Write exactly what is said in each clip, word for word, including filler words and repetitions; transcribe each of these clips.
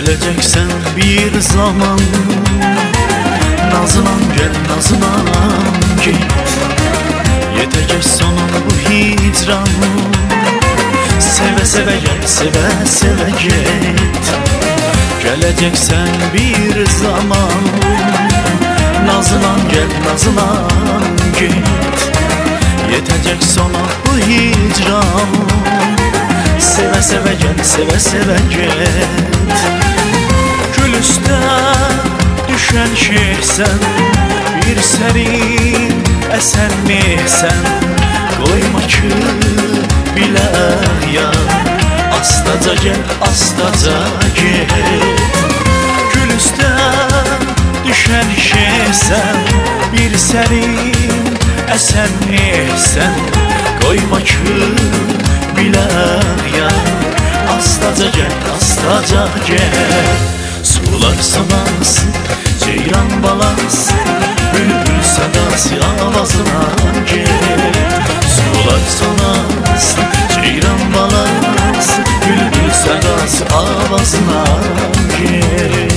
Geleceksen bir zaman, nazınan gel nazınan git. Yetecek sonun bu hicran, seve seve gel seve seve git. Geleceksen bir zaman, nazınan gel nazınan git. Yetecek sona bu hicran, seve seve gel seve seve git. Gül üstə düşen şeysən, bir serin esen mihsən. Koyma ki bilək ya, astaca gel astaca git. Gül üstə düşen şeysən, bir serin esen mihsən. Koyma ki bilək ya, astaca gel astaca gel. Sular sanası, ceyran balası, bülbül sadası avazına gel. Sular sanası, ceyran balası, bülbül sadası avazına gel.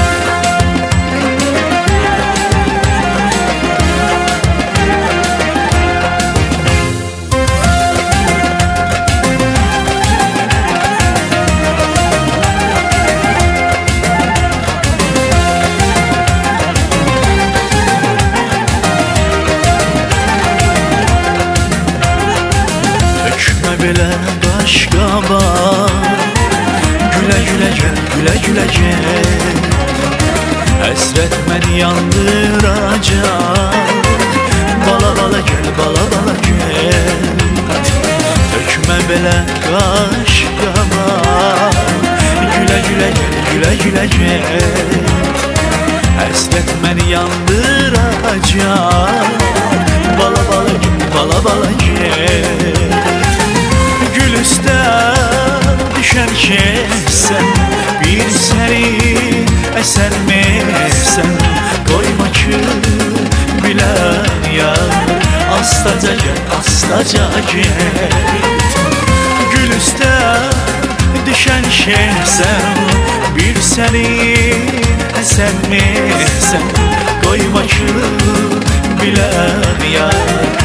Belə başqa var, gülə gülə gəl, gülə gülə gəl. Həsrət məni yandıracaq, bala bala gəl, bala bala gəl. Tökmə belə başqa var, gülə gülə gəl, gülə gülə gəl. Həsrət məni yandıracaq, bala bala gəl, bala bala gəl. Üstə düşən şeysən, bir sərin əsən mehsən. Koyma ki bilən yar, astaca gel astaca git. Gül üstə düşən şeysən, bir sərin əsən mehsən. Koyma ki bilən yar,